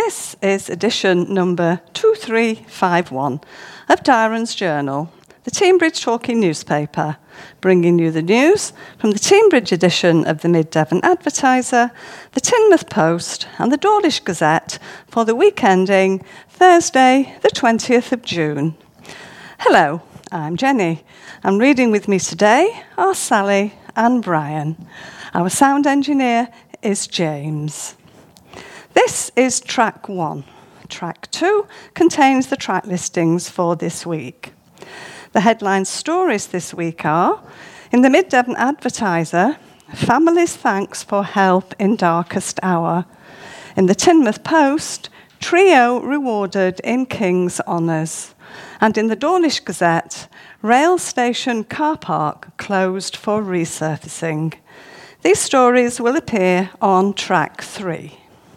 This is edition number 2351 of Darren's Journal, the Teignbridge Talking newspaper, bringing you the news from the Teignbridge edition of the Mid-Devon Advertiser, the Teignmouth Post and the Dawlish Gazette for the week ending Thursday, the 20th of June. Hello, I'm Jenny, and reading with me today are Sally and Brian. Our sound engineer is James. This is track 1. Track 2 contains the track listings for this week. The headline stories this week are, in the Mid-Devon Advertiser, Families Thanks for Help in Darkest Hour. In the Teignmouth Post, Trio Rewarded in King's Honours. And in the Dawlish Gazette, Rail Station Car Park Closed for Resurfacing. These stories will appear on track 3.